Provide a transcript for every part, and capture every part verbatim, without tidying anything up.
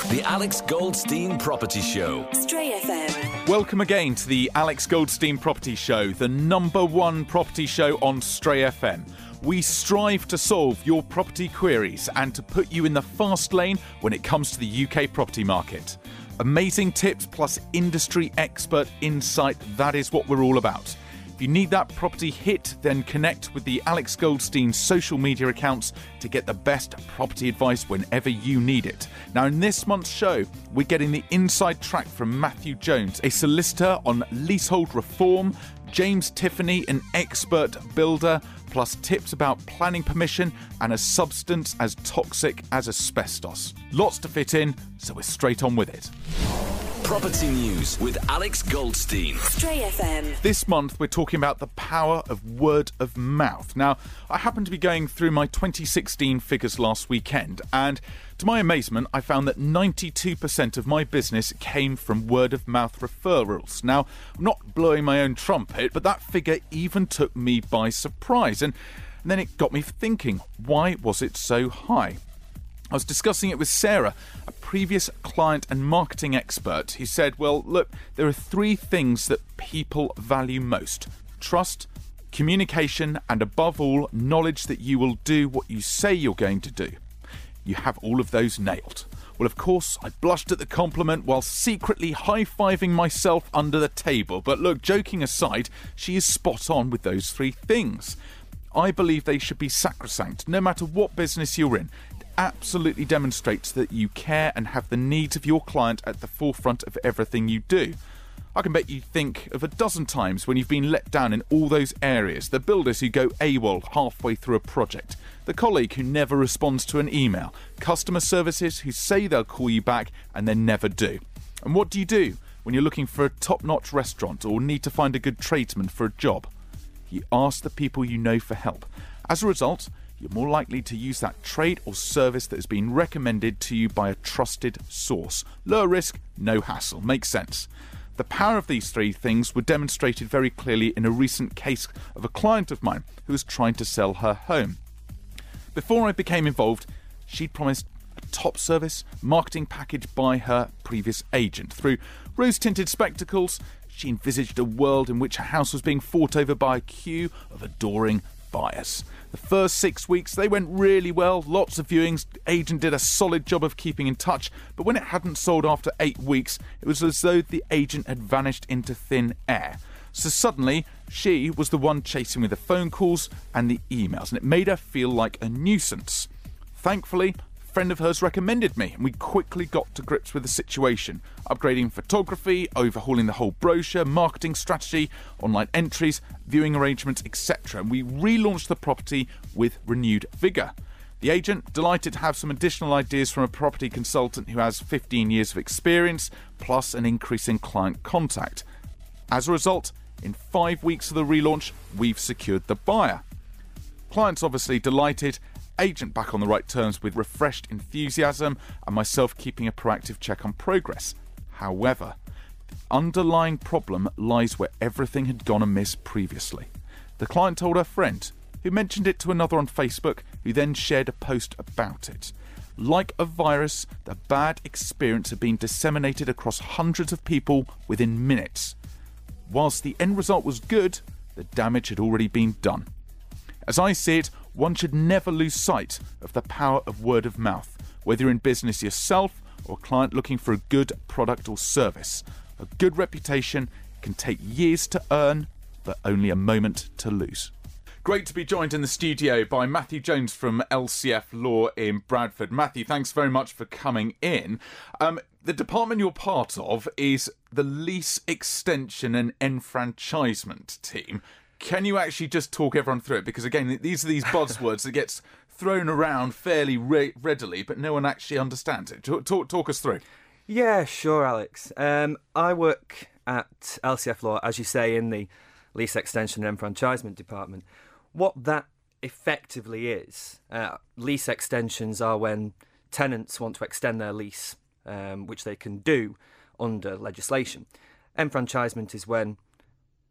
The Alex Goldstein Property Show. Stray F M. Welcome again to the Alex Goldstein Property Show, the number one property show on Stray F M. We strive to solve your property queries and to put you in the fast lane when it comes to the U K property market. Amazing tips plus industry expert insight, that is what we're all about. If you need that property hit, then connect with the Alex Goldstein social media accounts to get the best property advice whenever you need it. Now, in this month's show, we're getting the inside track from Matthew Jones, a solicitor on leasehold reform, James Tiffany, an expert builder, plus tips about planning permission and a substance as toxic as asbestos. Lots to fit in, so we're straight on with it. Property News with Alex Goldstein. Stray F M. This month we're talking about the power of word of mouth. Now, I happened to be going through my twenty sixteen figures last weekend, and to my amazement I found that ninety-two percent of my business came from word of mouth referrals. Now, I'm not blowing my own trumpet, but that figure even took me by surprise, and, and then it got me thinking, why was it so high? I was discussing it with Sarah, a previous client and marketing expert, who said, well, look, there are three things that people value most: trust, communication, and above all, knowledge that you will do what you say you're going to do. You have all of those nailed. Well, of course, I blushed at the compliment while secretly high-fiving myself under the table. But look, joking aside, she is spot on with those three things. I believe they should be sacrosanct, no matter what business you're in. Absolutely demonstrates that you care and have the needs of your client at the forefront of everything you do. I can bet you think of a dozen times when you've been let down in all those areas. The builders who go AWOL halfway through a project, the colleague who never responds to an email, customer services who say they'll call you back and then never do. And what do you do when you're looking for a top-notch restaurant or need to find a good tradesman for a job? You ask the people you know for help. As a result, you're more likely to use that trade or service that has been recommended to you by a trusted source. Lower risk, no hassle. Makes sense. The power of these three things were demonstrated very clearly in a recent case of a client of mine who was trying to sell her home. Before I became involved, she'd promised a top service marketing package by her previous agent. Through rose-tinted spectacles, she envisaged a world in which her house was being fought over by a queue of adoring buyers. The first six weeks, they went really well, lots of viewings, the agent did a solid job of keeping in touch, but when it hadn't sold after eight weeks, it was as though the agent had vanished into thin air. So suddenly, she was the one chasing with the phone calls and the emails, and it made her feel like a nuisance. Thankfully, a friend of hers recommended me, and we quickly got to grips with the situation, upgrading photography, overhauling the whole brochure, marketing strategy, online entries, viewing arrangements, et cetera. And we relaunched the property with renewed vigour. The agent, delighted to have some additional ideas from a property consultant who has fifteen years of experience, plus an increase in client contact. As a result, in five weeks of the relaunch, we've secured the buyer. Clients obviously delighted, agent back on the right terms with refreshed enthusiasm, and myself keeping a proactive check on progress. However, the underlying problem lies where everything had gone amiss previously. The client told her friend, who mentioned it to another on Facebook, who then shared a post about it. Like a virus, the bad experience had been disseminated across hundreds of people within minutes. Whilst the end result was good, the damage had already been done. As I see it, one should never lose sight of the power of word of mouth, whether you're in business yourself or a client looking for a good product or service. A good reputation can take years to earn, but only a moment to lose. Great to be joined in the studio by Matthew Jones from L C F Law in Bradford. Matthew, thanks very much for coming in. Um, the department you're part of is the Lease Extension and Enfranchisement team. Can you actually just talk everyone through it? Because, again, these are these buzzwords that gets thrown around fairly re- readily, but no one actually understands it. Talk, talk, talk us through. Yeah, sure, Alex. Um, I work at L C F Law, as you say, in the Lease Extension and Enfranchisement department. What that effectively is, uh, lease extensions are when tenants want to extend their lease, um, which they can do under legislation. Enfranchisement is when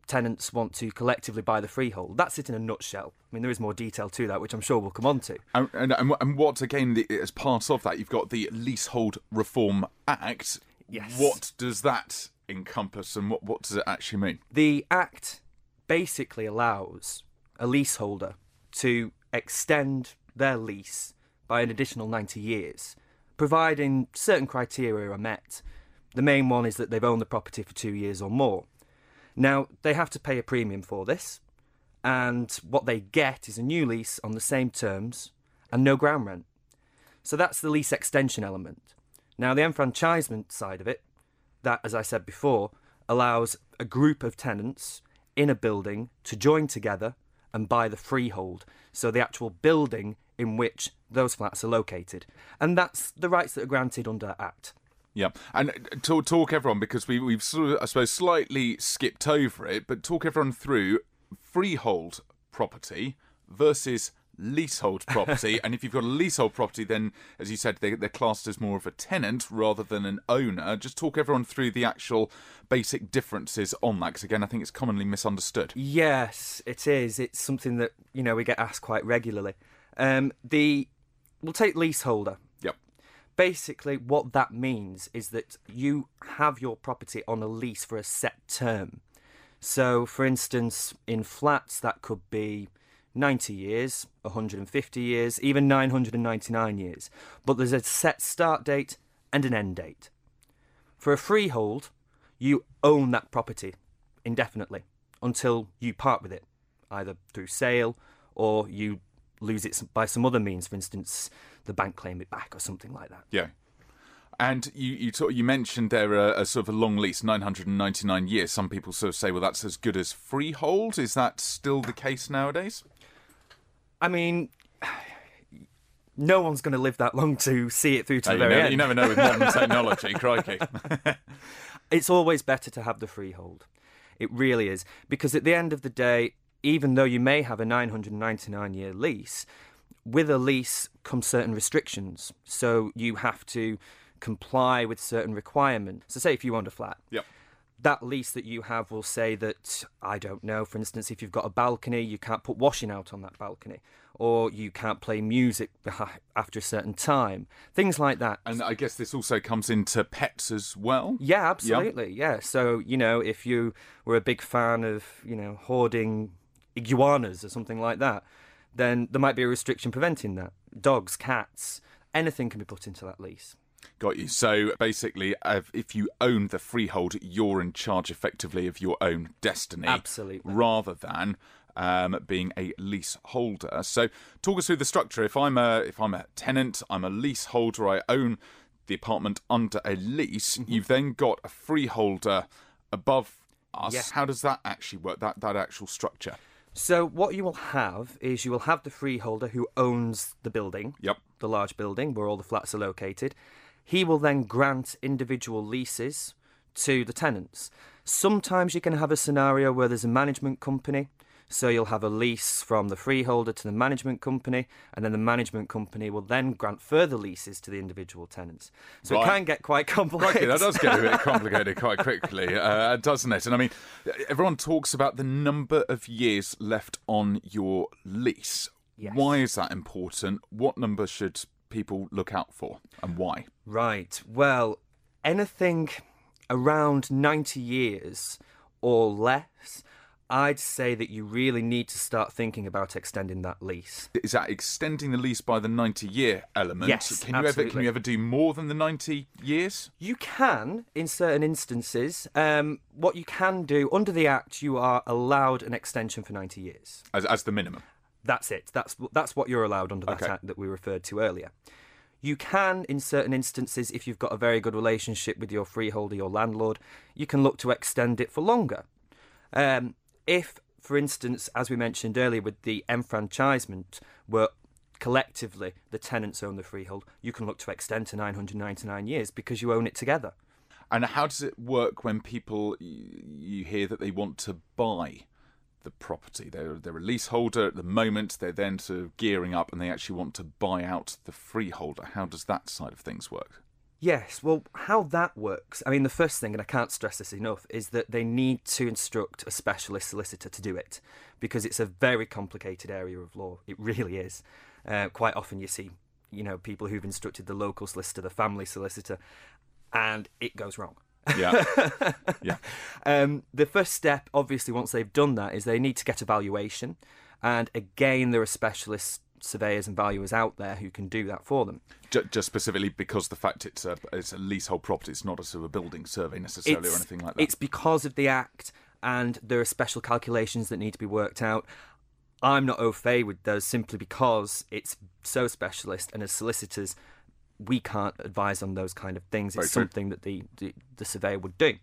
tenants want to collectively buy the freehold. That's it in a nutshell. I mean, there is more detail to that, which I'm sure we'll come on to. And, and, and what, again, the, as part of that, you've got the Leasehold Reform Act. Yes. What does that encompass, and what, what does it actually mean? The Act basically allows a leaseholder to extend their lease by an additional ninety years, providing certain criteria are met. The main one is that they've owned the property for two years or more. Now, they have to pay a premium for this, and what they get is a new lease on the same terms and no ground rent. So that's the lease extension element. Now, the enfranchisement side of it, that, as I said before, allows a group of tenants in a building to join together and buy the freehold, so the actual building in which those flats are located. And that's the rights that are granted under that Act. Yeah, and to talk everyone, because we, we've sort of, I suppose, slightly skipped over it, but talk everyone through freehold property versus leasehold property. And if you've got a leasehold property, then, as you said, they, they're classed as more of a tenant rather than an owner. Just talk everyone through the actual basic differences on that, because, again, I think it's commonly misunderstood. Yes, it is. It's something that, you know, we get asked quite regularly. Um, the We'll take leaseholder. Yep. Basically, what that means is that you have your property on a lease for a set term. So, for instance, in flats, that could be ninety years, one hundred fifty years, even nine hundred ninety-nine years. But there's a set start date and an end date. For a freehold, you own that property indefinitely until you part with it, either through sale or you lose it by some other means. For instance, the bank claim it back or something like that. Yeah. And you you, talk, you mentioned there a, a sort of a long lease, nine hundred ninety-nine years. Some people sort of say, well, that's as good as freehold. Is that still the case nowadays? I mean, no one's going to live that long to see it through to Uh, the you, very never, end. you never know with modern technology, crikey. It's always better to have the freehold. It really is. Because at the end of the day, even though you may have a nine hundred ninety-nine year lease, with a lease come certain restrictions. So you have to comply with certain requirements. So say if you owned a flat, Yep. that lease that you have will say that, I don't know, for instance, if you've got a balcony, you can't put washing out on that balcony, or you can't play music behi- after a certain time, things like that. And I guess this also comes into pets as well. Yeah, absolutely. Yeah. So, you know, if you were a big fan of, you know, hoarding iguanas or something like that, then there might be a restriction preventing that. Dogs, cats, anything can be put into that lease. Got you. So basically, if you own the freehold, you're in charge effectively of your own destiny. Absolutely. Rather than um, being a leaseholder. So talk us through the structure. If I'm a if I'm a tenant, I'm a leaseholder, I own the apartment under a lease. Mm-hmm. You've then got a freeholder above us. Yeah. How does that actually work? That that actual structure. So what you will have is you will have the freeholder who owns the building, Yep. the large building where all the flats are located. He will then grant individual leases to the tenants. Sometimes you can have a scenario where there's a management company, so you'll have a lease from the freeholder to the management company, and then the management company will then grant further leases to the individual tenants. So Right. it can get quite complex. Crikey, that does get a bit complicated quite quickly, uh, doesn't it? And I mean, everyone talks about the number of years left on your lease. Yes. Why is that important? What number should people look out for, and why? Right. Well, anything around ninety years or less, I'd say that you really need to start thinking about extending that lease. Is that extending the lease by the ninety-year element? Yes, Can you ever absolutely. can you ever do more than the ninety years? You can, in certain instances. Um, what you can do, under the Act, you are allowed an extension for ninety years. As as the minimum? That's it. That's that's what you're allowed under that Okay. Act that we referred to earlier. You can, in certain instances, if you've got a very good relationship with your freeholder, your landlord, you can look to extend it for longer. Um, if, for instance, as we mentioned earlier with the enfranchisement, where collectively the tenants own the freehold, you can look to extend to nine hundred ninety-nine years because you own it together. And how does it work when people, you hear that they want to buy the property? They're, they're a leaseholder at the moment, they're then sort of gearing up and they actually want to buy out the freeholder. How does that side of things work? Yes, well, how that works, I mean, the first thing, and I can't stress this enough, is that they need to instruct a specialist solicitor to do it, because it's a very complicated area of law. It really is. Uh, quite often you see, you know, people who've instructed the local solicitor, the family solicitor, and it goes wrong. Yeah. yeah. Um, the first step, obviously, once they've done that, is they need to get a valuation. And again, there are specialist surveyors and valuers out there who can do that for them. Just, just specifically because the fact it's a, it's a leasehold property, it's not a sort of a building survey necessarily it's, or anything like that. It's because of the Act, and there are special calculations that need to be worked out. I'm not au fait with those simply because it's so specialist, and as solicitors, we can't advise on those kind of things. It's Very true. something that the, the, the surveyor would do.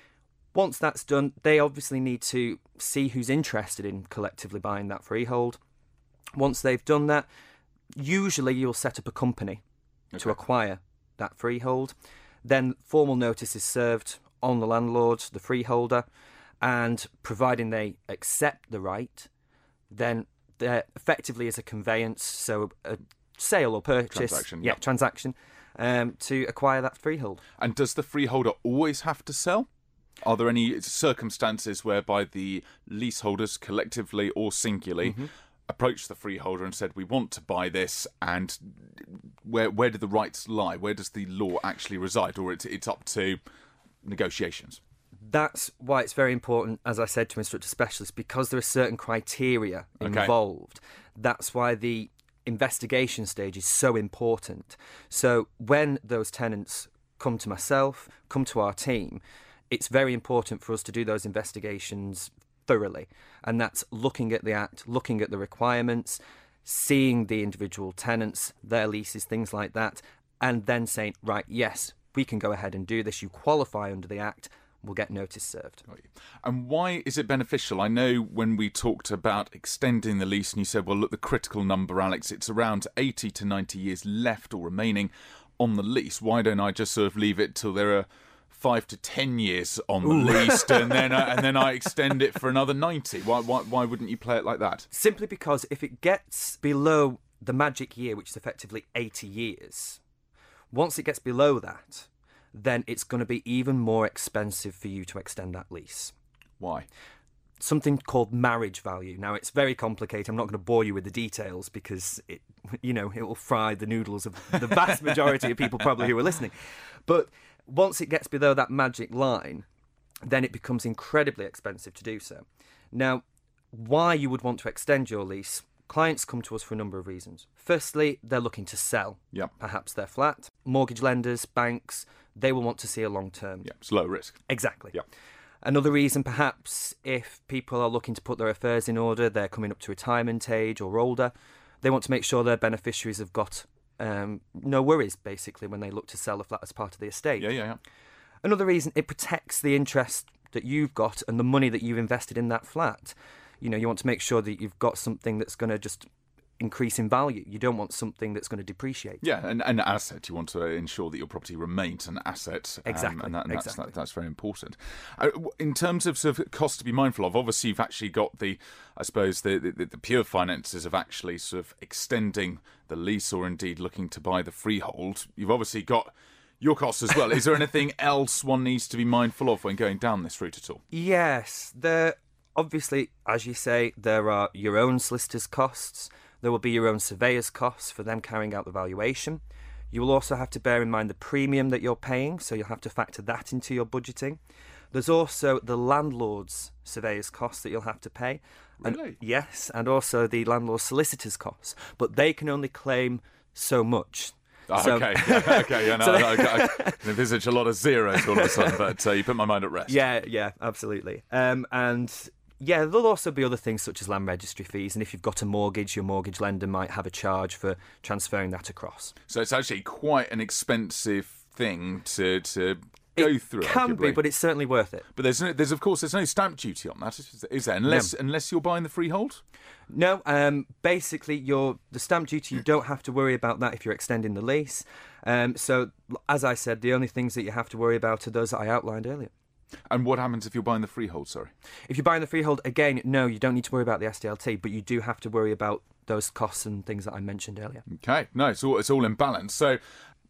Once that's done, they obviously need to see who's interested in collectively buying that freehold. Once they've done that, usually you'll set up a company okay. to acquire that freehold. Then formal notice is served on the landlord, the freeholder, and providing they accept the right, then there effectively is a conveyance, so a sale or purchase, transaction, yeah, yep. transaction, um, to acquire that freehold. And does the freeholder always have to sell? Are there any circumstances whereby the leaseholders, collectively or singularly, mm-hmm. approached the freeholder and said, we want to buy this, and where where do the rights lie? Where does the law actually reside? Or it's, it's up to negotiations? That's why it's very important, as I said, to instruct a specialist, because there are certain criteria Okay. involved. That's why the investigation stage is so important. So when those tenants come to myself, come to our team, it's very important for us to do those investigations thoroughly. And that's looking at the Act, looking at the requirements, seeing the individual tenants, their leases, things like that, and then saying, right, yes, we can go ahead and do this. You qualify under the Act, we'll get notice served. And why is it beneficial? I know when we talked about extending the lease and you said, well, look, the critical number, Alex, it's around eighty to ninety years left or remaining on the lease. Why don't I just sort of leave it till there are five to ten years on the Ooh. lease, and then I, and then I extend it for another ninety? Why, why why wouldn't you play it like that? Simply because if it gets below the magic year, which is effectively eighty years, once it gets below that, then it's going to be even more expensive for you to extend that lease. Why? Something called marriage value. Now, it's very complicated. I'm not going to bore you with the details because it, you know, it will fry the noodles of the vast majority of people probably who are listening. But once it gets below that magic line, then it becomes incredibly expensive to do so. Now, why you would want to extend your lease, clients come to us for a number of reasons. Firstly, they're looking to sell, Yep. perhaps their flat. Mortgage lenders, banks, they will want to see a long term. Yeah, it's low risk. Exactly. Yep. Another reason, perhaps, if people are looking to put their affairs in order, they're coming up to retirement age or older, they want to make sure their beneficiaries have got um, no worries, basically, when they look to sell a flat as part of the estate. Yeah, yeah, yeah. Another reason, it protects the interest that you've got and the money that you've invested in that flat. You know, you want to make sure that you've got something that's going to just increase in value. You don't want something that's going to depreciate. Yeah, and an asset. You want to ensure that your property remains an asset. Um, Exactly, and, that, and that's, exactly. that, that's very important. Uh, in terms of, sort of costs to be mindful of, obviously you've actually got the, I suppose, the, the, the pure finances of actually sort of extending the lease or indeed looking to buy the freehold. You've obviously got your costs as well. Is there anything else one needs to be mindful of when going down this route at all? Yes, there obviously, as you say, there are your own solicitor's costs. There will be your own surveyor's costs for them carrying out the valuation. You will also have to bear in mind the premium that you're paying, so you'll have to factor that into your budgeting. There's also the landlord's surveyor's costs that you'll have to pay. And, Really? yes, and also the landlord's solicitor's costs. But they can only claim so much. Oh, So- okay, yeah, okay, yeah, no, So- I, I, I can envisage a lot of zeros all of a sudden, but uh, you put my mind at rest. Yeah, yeah, absolutely. Um, and yeah, there'll also be other things such as land registry fees. And if you've got a mortgage, your mortgage lender might have a charge for transferring that across. So it's actually quite an expensive thing to to go It through. can be, arguably. but it's certainly worth it. But there's no, there's of course there's no stamp duty on that, is is there? Unless unless you're buying the freehold. No, um, basically, your the stamp duty, you don't have to worry about that if you're extending the lease. Um, so, as I said, the only things that you have to worry about are those that I outlined earlier. And what happens if you're buying the freehold? Sorry. If you're buying the freehold, again, no, you don't need to worry about the S D L T, but you do have to worry about those costs and things that I mentioned earlier. Okay, no, it's all it's all in balance. So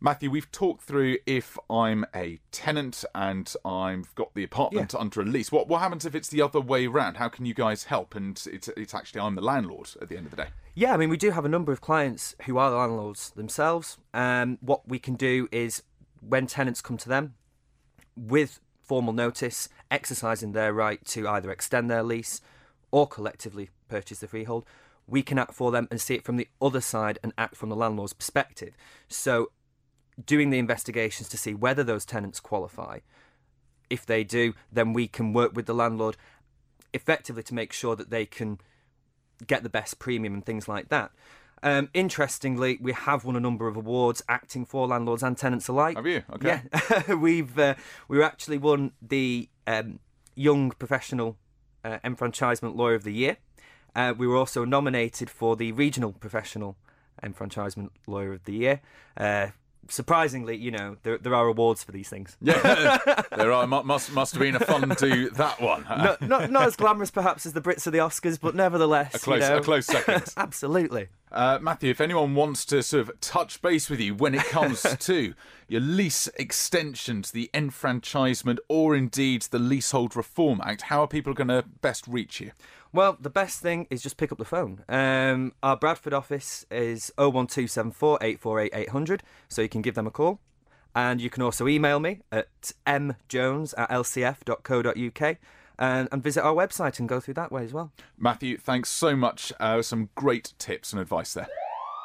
Matthew, we've talked through if I'm a tenant and I've got the apartment Yeah. under a lease. What what happens if it's the other way round? How can you guys help? And it's it's actually I'm the landlord at the end of the day. Yeah, I mean, we do have a number of clients who are landlords themselves. Um, what we can do is, when tenants come to them with formal notice, exercising their right to either extend their lease or collectively purchase the freehold, we can act for them and see it from the other side and act from the landlord's perspective. So doing the investigations to see whether those tenants qualify. If they do, then we can work with the landlord effectively to make sure that they can get the best premium and things like that. Um, interestingly, we have won a number of awards acting for landlords and tenants alike. Have you? Okay. Yeah, we've uh, we actually won the um, Young Professional uh, Enfranchisement Lawyer of the Year. Uh, we were also nominated for the Regional Professional Enfranchisement Lawyer of the Year. Uh, surprisingly, you know, there there are awards for these things. Yeah, there are. Mu- Must must have been a fun to that one. not, not not as glamorous perhaps as the Brits or the Oscars, but nevertheless, A close, you know. a close second. Absolutely. Uh, Matthew, if anyone wants to sort of touch base with you when it comes to your lease extensions, the enfranchisement, or indeed the Leasehold Reform Act, how are people going to best reach you? Well, the best thing is just pick up the phone. Um, our Bradford office is oh one two seven four, eight four eight, eight hundred, so you can give them a call. And you can also email me at m jones at l c f dot co dot u k and, and visit our website and go through that way as well. Matthew, thanks so much. Uh, some great tips and advice there.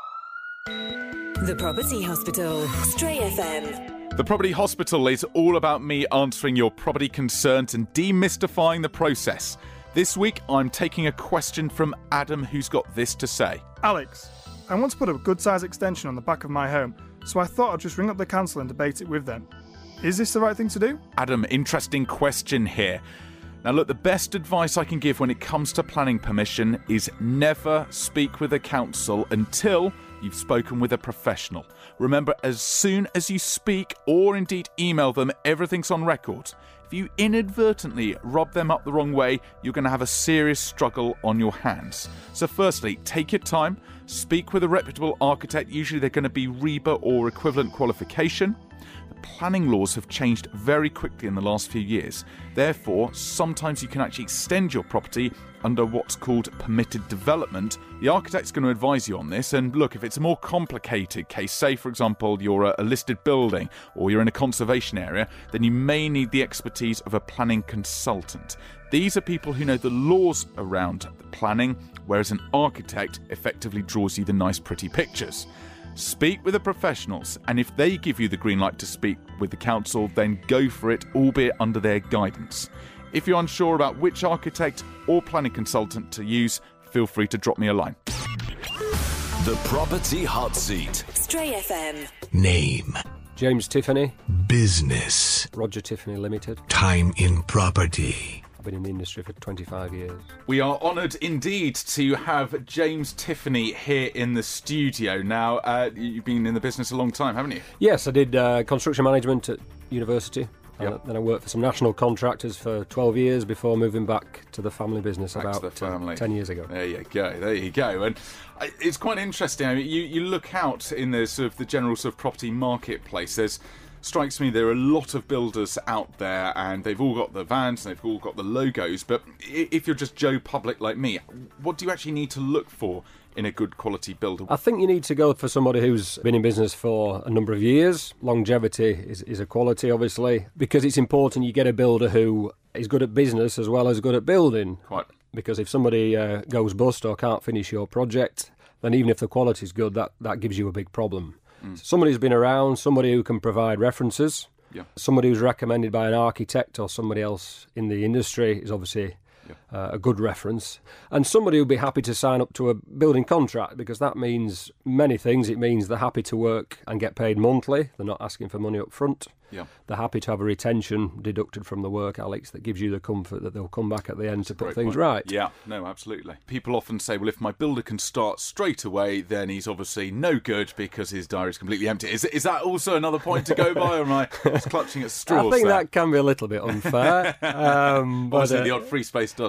The Property Hospital. Stray F M. The Property Hospital is all about me answering your property concerns and demystifying the process. This week, I'm taking a question from Adam, who's got this to say. Alex, I want to put a good size extension on the back of my home, so I thought I'd just ring up the council and debate it with them. Is this the right thing to do? Adam, interesting question here. Now look, the best advice I can give when it comes to planning permission is never speak with a council until you've spoken with a professional. Remember, as soon as you speak or indeed email them, everything's on record. If you inadvertently rub them up the wrong way, you're going to have a serious struggle on your hands. So firstly, take your time, speak with a reputable architect. Usually they're going to be R E B A or equivalent qualification. The planning laws have changed very quickly in the last few years. Therefore, sometimes you can actually extend your property under what's called permitted development. The architect's going to advise you on this, and look, if it's a more complicated case, say for example you're a listed building or you're in a conservation area, then you may need the expertise of a planning consultant. These are people who know the laws around the planning, whereas an architect effectively draws you the nice pretty pictures. Speak with the professionals, and if they give you the green light to speak with the council, then go for it, albeit under their guidance. If you're unsure about which architect or planning consultant to use, feel free to drop me a line. The Property Hot Seat. Stray F M. Name. James Tiffany, Business. Roger Tiffany Limited. Time in property. I've been in the industry for twenty-five years. We are honoured indeed to have James Tiffany here in the studio. Now, uh, you've been in the business a long time, haven't you? Yes, I did uh, construction management at university. Yep. Uh, then I worked for some national contractors for twelve years before moving back to the family business Back to about the family. Uh, ten years ago. There you go, there you go. And I- it's quite interesting. I mean, you, you look out in the sort of the general sort of property marketplace, there's strikes me there are a lot of builders out there and they've all got the vans and they've all got the logos, but i- if you're just Joe Public like me, what do you actually need to look for in a good quality builder? I think you need to go for somebody who's been in business for a number of years. Longevity is, is a quality, obviously, because it's important you get a builder who is good at business as well as good at building. Quite. Because if somebody uh, goes bust or can't finish your project, then even if the quality's good, that, that gives you a big problem. Mm. Somebody who's been around, somebody who can provide references, Yeah. somebody who's recommended by an architect or somebody else in the industry is obviously Yeah. uh, a good reference, and somebody who'd be happy to sign up to a building contract, because that means many things. It means they're happy to work and get paid monthly. They're not asking for money up front. Yeah. They're happy to have a retention deducted from the work, Alex, that gives you the comfort that they'll come back at the end to put Great things point. right. Yeah, no, absolutely. People often say, well, if my builder can start straight away, then he's obviously no good because his diary's completely empty. Is, is that also another point to go by, or am I just clutching at straws I think there? that can be a little bit unfair. um, but, Obviously, uh, the odd free space does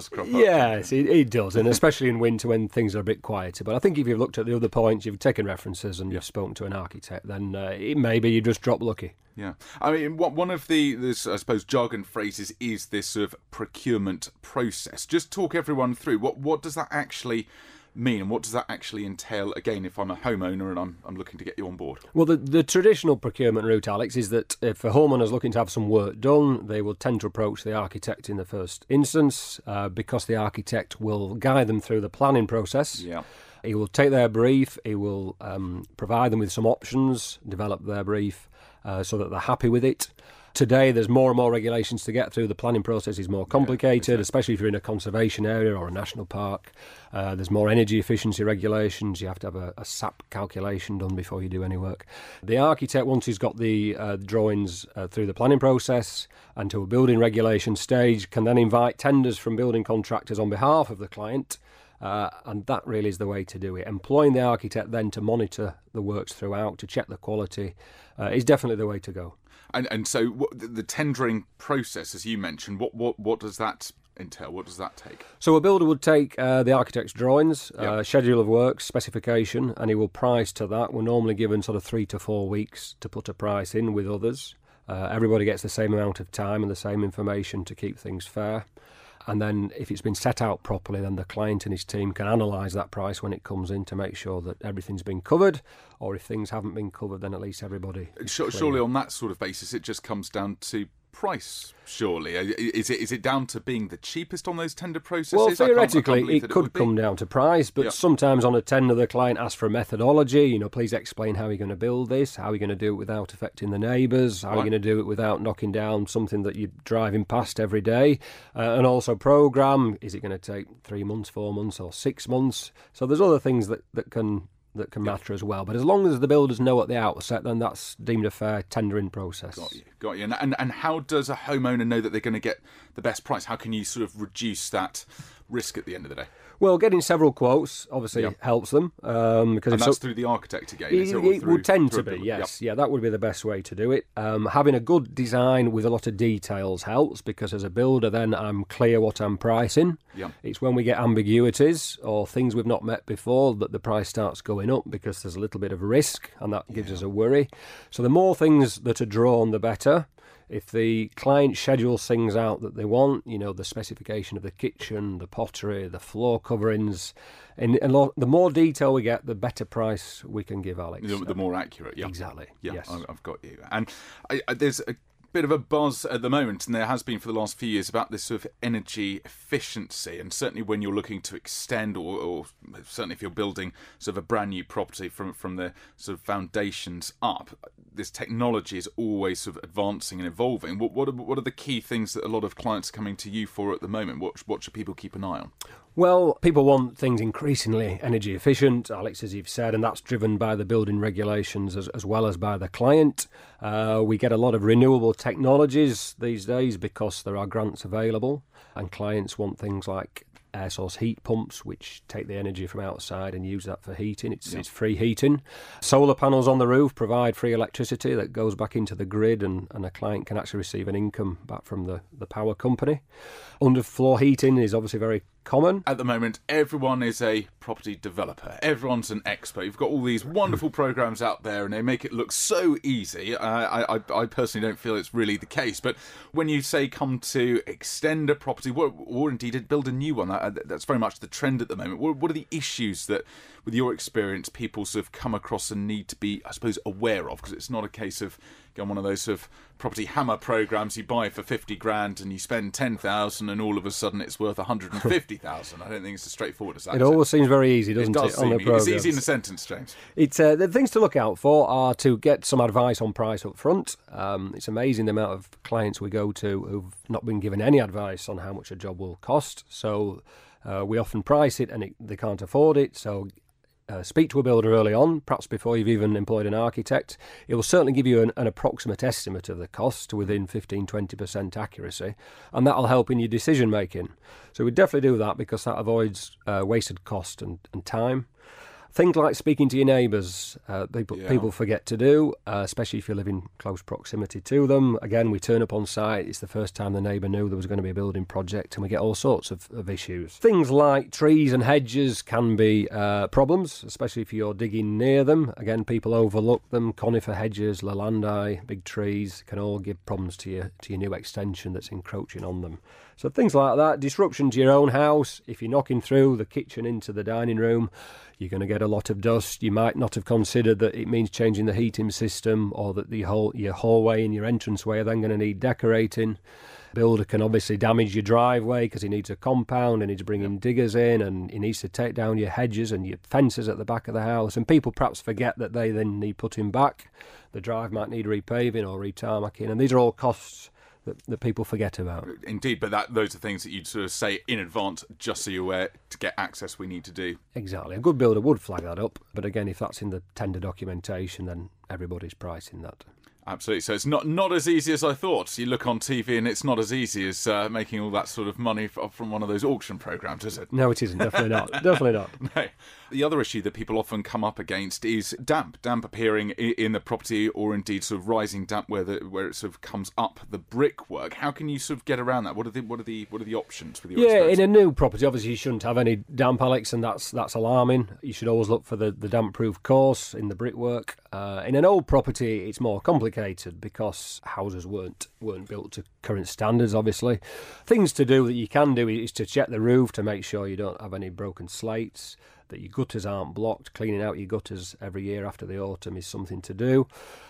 does crop up. Yes, it, it does, and especially in winter when things are a bit quieter. But I think if you've looked at the other points, you've taken references and you've spoken to an architect, then uh, it may be you just drop lucky. Yeah, I mean, what, one of the, this, I suppose, jargon phrases is this sort of procurement process. Just talk everyone through, what what does that actually mean, and what does that actually entail, again, if I'm a homeowner and I'm I'm looking to get you on board? Well, the, the traditional procurement route, Alex, is that if a homeowner's looking to have some work done, they will tend to approach the architect in the first instance, uh, because the architect will guide them through the planning process. Yeah. He will take their brief, he will um, provide them with some options, develop their brief uh, so that they're happy with it. Today, there's more and more regulations to get through. The planning process is more complicated, yeah, especially if you're in a conservation area or a national park. Uh, there's more energy efficiency regulations. You have to have a, a S A P calculation done before you do any work. The architect, once he's got the uh, drawings uh, through the planning process and to a building regulation stage, can then invite tenders from building contractors on behalf of the client. Uh, and that really is the way to do it. Employing the architect then to monitor the works throughout, to check the quality, uh, is definitely the way to go. And and so what, the tendering process, as you mentioned, what, what, what does that entail? What does that take? So a builder would take uh, the architect's drawings, Yeah. uh, schedule of works, specification, and he will price to that. We're normally given sort of three to four weeks to put a price in with others. Uh, everybody gets the same amount of time and the same information to keep things fair. And then if it's been set out properly, then the client and his team can analyse that price when it comes in to make sure that everything's been covered, or if things haven't been covered, then at least everybody is Sure, clear. surely on that sort of basis, it just comes down to price, surely. Is it is it down to being the cheapest on those tender processes? Well, I can't- I can't theoretically, believe it that could would be. come down to price, but Yeah. sometimes on a tender, the client asks for a methodology. You know, please explain how you're going to build this, how you're going to do it without affecting the neighbours, how Right. you're going to do it without knocking down something that you're driving past every day, uh, and also programme. Is it going to take three months, four months, or six months? So there's other things that, that can that can matter as well. But as long as the builders know at the outset, then that's deemed a fair tendering process. Got you, got you. And, and and how does a homeowner know that they're going to get the best price? How can you sort of reduce that risk at the end of the day? Well, getting several quotes obviously Yeah. helps them. Um, because And if that's so- through the architect again. It, is or it through- would tend through to a be, builder? yes. Yeah, that would be the best way to do it. Um, having a good design with a lot of details helps, because as a builder then I'm clear what I'm pricing. Yeah. It's when we get ambiguities or things we've not met before that the price starts going up, because there's a little bit of risk, and that gives us a worry. So the more things that are drawn, the better. If the client schedules things out that they want, you know, the specification of the kitchen, the pottery, the floor coverings, and, and lo- the more detail we get, the better price we can give Alex. The, the more accurate, yeah. Exactly, Yeah, yes. I- I've got you. And I, I, there's a bit of a buzz at the moment, and there has been for the last few years, about this sort of energy efficiency. And certainly when you're looking to extend, or, or certainly if you're building sort of a brand new property from, from the sort of foundations up, this technology is always sort of advancing and evolving. What, what, are, what are the key things that a lot of clients are coming to you for at the moment? What, what should people keep an eye on? Well, people want things increasingly energy efficient, Alex, as you've said, and that's driven by the building regulations as, as well as by the client. Uh, we get a lot of renewable technologies these days because there are grants available, and clients want things like air source heat pumps, which take the energy from outside and use that for heating. It's, Yeah. it's free heating. Solar panels on the roof provide free electricity that goes back into the grid, and, and a client can actually receive an income back from the, the power company. Underfloor heating is obviously very common. At the moment, everyone is a property developer. Everyone's an expert. You've got all these wonderful programs out there, and they make it look so easy. Uh, I, I, I personally don't feel it's really the case. But when you say come to extend a property, or, or indeed build a new one, that, that's very much the trend at the moment. What, what are the issues that, with your experience, people sort of come across and need to be, I suppose, aware of? Because it's not a case of going one of those sort of property hammer programs you buy for fifty grand and you spend ten thousand, and all of a sudden it's worth one hundred fifty thousand. I don't think it's as straightforward as that. It is always seems very easy, doesn't it it, does on seem the it's programmes? easy in a sentence, James. It's uh, the things to look out for are to get some advice on price up front. Um, it's amazing the amount of clients we go to who've not been given any advice on how much a job will cost. So uh, we often price it and it, they can't afford it. So Uh, speak to a builder early on, perhaps before you've even employed an architect. It will certainly give you an, an approximate estimate of the cost within fifteen to twenty percent accuracy, and that'll help in your decision making. So we definitely do that, because that avoids uh, wasted cost and, and time. Things like speaking to your neighbours, uh, people Yeah. people forget to do, uh, especially if you live in close proximity to them. Again, we turn up on site, it's the first time the neighbour knew there was going to be a building project, and we get all sorts of, of issues. Things like trees and hedges can be uh, problems, especially if you're digging near them. Again, people overlook them. Conifer hedges, Lalandi, big trees can all give problems to your, to your new extension that's encroaching on them. So things like that, disruption to your own house. If you're knocking through the kitchen into the dining room, you're going to get a lot of dust. You might not have considered that it means changing the heating system, or that the whole your hallway and your entranceway are then going to need decorating. Builder can obviously damage your driveway because he needs a compound and he's bringing diggers in, and he needs to take down your hedges and your fences at the back of the house. And people perhaps forget that they then need putting back. The drive might need repaving or retarmacking, and these are all costs that, that people forget about. Indeed, but that those are things that you'd sort of say in advance, just so you're aware, to get access we need to do. Exactly. A good builder would flag that up, but again, if that's in the tender documentation, then everybody's pricing that. Absolutely. So it's not, not as easy as I thought. You look on T V and it's not as easy as uh, making all that sort of money f- from one of those auction programmes, is it? No, it isn't. Definitely not. Definitely not. No. The other issue that people often come up against is damp. Damp appearing i- in the property, or indeed sort of rising damp where the, where it sort of comes up the brickwork. How can you sort of get around that? What are the what are the what are the options with your Yeah, experts? in a new property, obviously you shouldn't have any damp, Alex, and that's that's alarming. You should always look for the, the damp-proof course in the brickwork. Uh, in an old property, it's more complicated because houses weren't weren't built to current standards, obviously. Things to do that you can do is to check the roof to make sure you don't have any broken slates, that your gutters aren't blocked. Cleaning out your gutters every year after the autumn is something to do.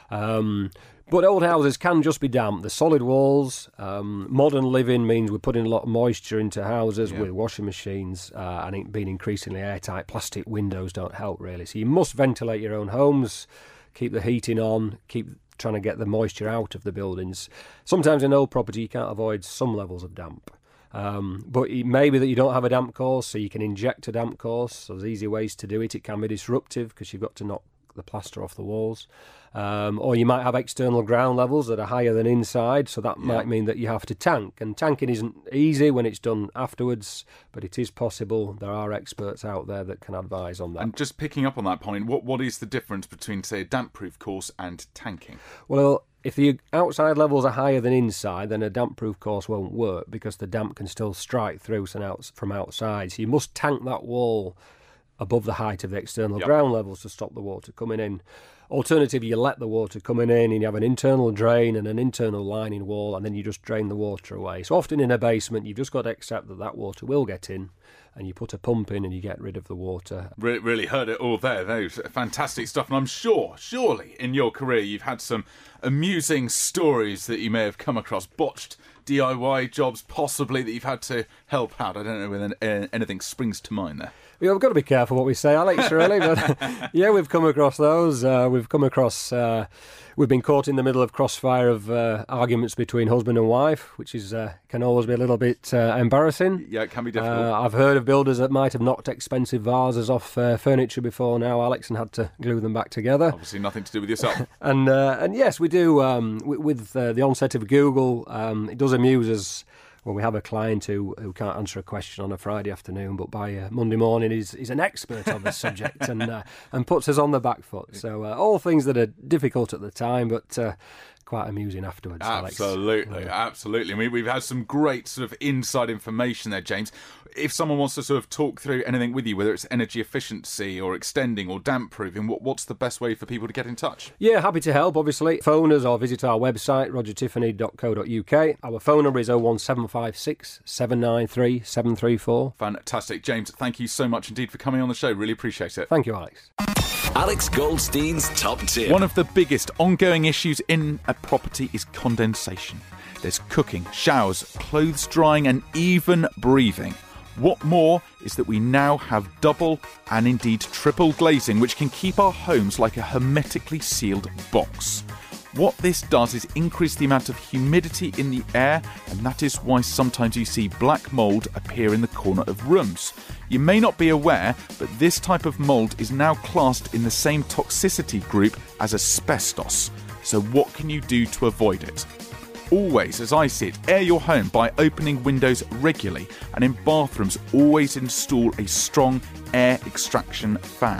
Um, but old houses can just be damp. The solid walls. Um, modern living means we're putting a lot of moisture into houses Yeah. with washing machines uh, and it being increasingly airtight. Plastic windows don't help, really. So you must ventilate your own homes, keep the heating on, keep trying to get the moisture out of the buildings. Sometimes in old property you can't avoid some levels of damp. Um, but it may be that you don't have a damp course, so you can inject a damp course. So there's easy ways to do it. It can be disruptive because you've got to knock the plaster off the walls. Um, or you might have external ground levels that are higher than inside, so that Yeah. might mean that you have to tank. And tanking isn't easy when it's done afterwards, but it is possible. There are experts out there that can advise on that. And just picking up on that point, what what is the difference between, say, a damp-proof course and tanking? Well, if the outside levels are higher than inside, then a damp-proof course won't work because the damp can still strike through from outside. So you must tank that wall above the height of the external Yep. ground levels to stop the water coming in. Alternatively, you let the water coming in and you have an internal drain and an internal lining wall, and then you just drain the water away. So often in a basement, you've just got to accept that that water will get in, and you put a pump in and you get rid of the water. Really, really heard it all there. Those fantastic stuff. And I'm sure, surely, in your career, you've had some amusing stories that you may have come across, botched D I Y jobs, possibly, that you've had to help out. I don't know whether anything springs to mind there. Yeah, we've got to be careful what we say, Alex, really. But yeah, we've come across those. Uh, we've come across... Uh, we've been caught in the middle of crossfire of uh, arguments between husband and wife, which is uh, can always be a little bit uh, embarrassing. Yeah, it can be difficult. Uh, I've heard of builders that might have knocked expensive vases off uh, furniture before now, Alex, and had to glue them back together. Obviously nothing to do with yourself. And uh, and yes, we do. Um, with with uh, the onset of Google, um, it does amuse us when we have a client who, who can't answer a question on a Friday afternoon, but by uh, Monday morning is is an expert on the subject and uh, and puts us on the back foot. So uh, all things that are difficult at the time, but uh, quite amusing afterwards. Absolutely, Alex. absolutely. I mean, we've had some great sort of inside information there, James. If someone wants to sort of talk through anything with you, whether it's energy efficiency or extending or damp proofing, what, what's the best way for people to get in touch? Yeah, happy to help, obviously. Phone us or visit our website, roger tiffany dot co dot uk. Our phone number is oh one seven five six, seven nine three, seven three four. Fantastic. James, thank you so much indeed for coming on the show. Really appreciate it. Thank you, Alex. Alex Goldstein's Top Tip. One of the biggest ongoing issues in a property is condensation. There's cooking, showers, clothes drying, and even breathing. What more is that we now have double and indeed triple glazing, which can keep our homes like a hermetically sealed box. What this does is increase the amount of humidity in the air, and that is why sometimes you see black mould appear in the corner of rooms. You may not be aware, but this type of mould is now classed in the same toxicity group as asbestos. So what can you do to avoid it? Always, as I see it, air your home by opening windows regularly, and in bathrooms always install a strong air extraction fan.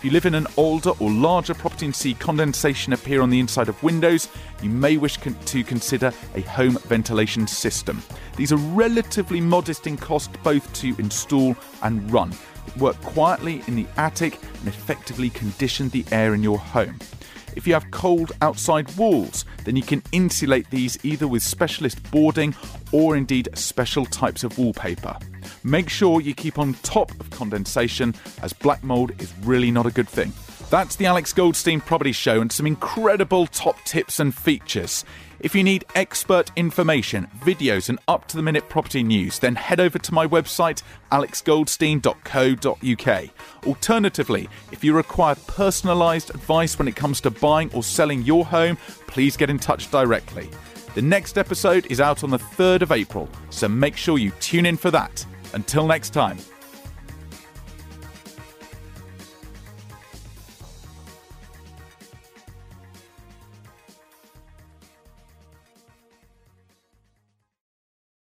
If you live in an older or larger property and see condensation appear on the inside of windows, you may wish con- to consider a home ventilation system. These are relatively modest in cost both to install and run. Work quietly in the attic and effectively condition the air in your home. If you have cold outside walls, then you can insulate these either with specialist boarding or indeed special types of wallpaper. Make sure you keep on top of condensation, as black mould is really not a good thing. That's the Alex Goldstein Property Show and some incredible top tips and features. If you need expert information, videos and up-to-the-minute property news, then head over to my website, alex goldstein dot co dot uk. Alternatively, if you require personalised advice when it comes to buying or selling your home, please get in touch directly. The next episode is out on the third of April, so make sure you tune in for that. Until next time.